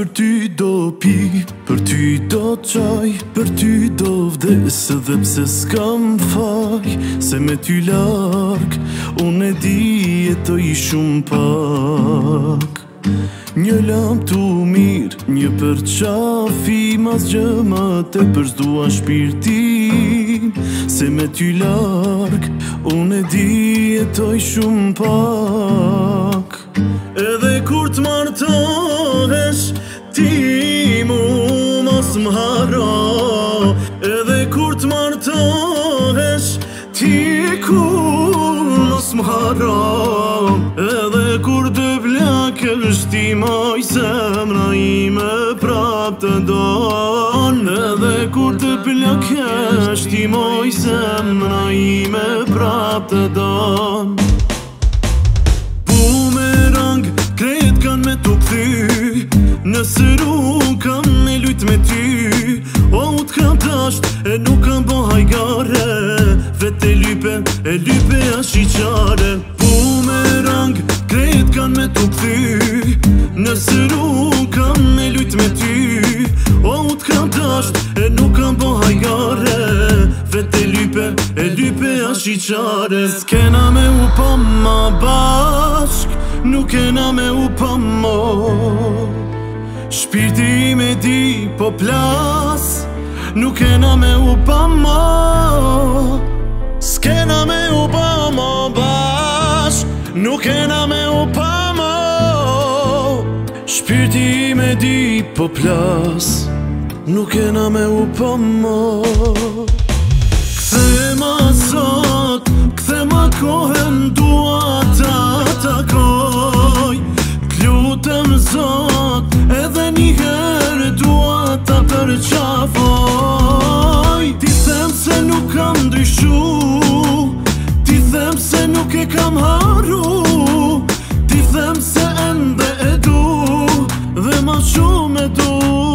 Për ty do pi, për ty do qaj, për ty do vdes edhe pse s'kam faj. Se me ty larg, unë e di jetoj shumë pak. Një lam tu mirë, një për qafi, mas gjë ma te përzdua shpirtin. Se me ty larg, unë e di jetoj shumë pak. Edhe kur t'martohesh, ti mu mos m'haro. Edhe kur t'martohesh, ti kur mos m'haro. Edhe kur të plakesh, ti moj zemra ime prap të don. Edhe kur të plakesh, ti moj zemra ime prap të don. Krejt kan me t'u kthy, nëse nuk kam me lujt me ty. O t'kam tasht e nuk kam bo hajgare, vet e lype a shiqare. Bumerang, krejt kan me t'u kthy, nëse nuk kam me lujt me ty. O t'kam tasht e nuk kam bo hajgare, vet e lype a shiqare. S'kena me u pa ma bashk, nuk kena me u pa mo. Shpirti me di po plas, nuk kena me u pa mo. S'kena me u pa mo bashk, nuk kena me u pa mo. Shpirti me di po plas, nuk kena me u pa mo. Kthe ma sot, kthe ma kohen, dua ta takoj. T'lutem zot, edhe njëherë dua ta përqafoj. Ti them se nuk kam ndryshu, ti them se nuk e kam haru. Ti them se ende e du, dhe ma shumë e du.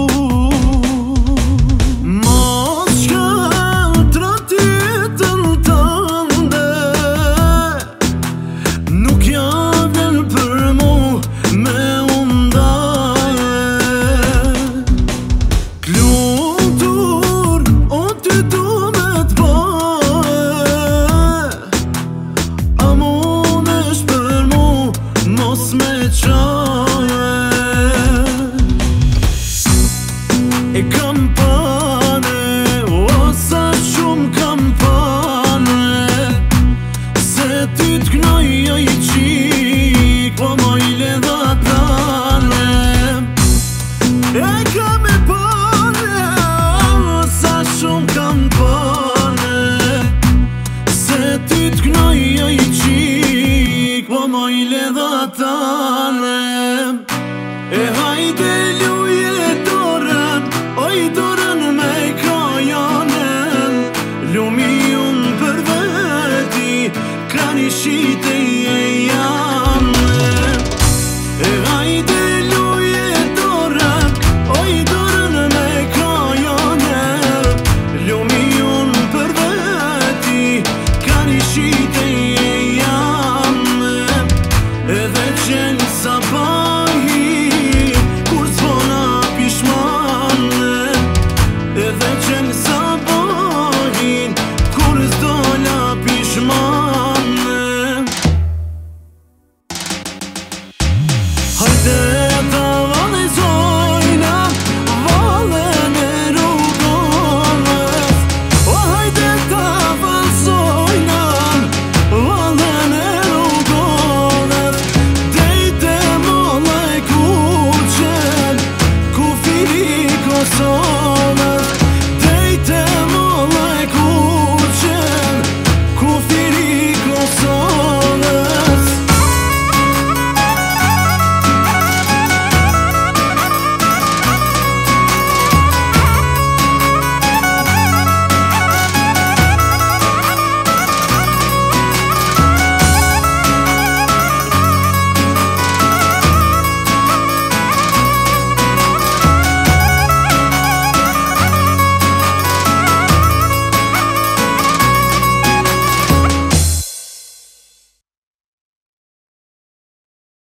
E kam pane, o sa shumë kam pane. Se ty t'knoj o i qik, po moj ledha tane. E kam e pane, o sa shumë kam pane. Se ty t'knoj o i qik, po moj ledha tane. E hajde luje dorën, oj dorën me kajanen. Lumi unë për veti, ka një shite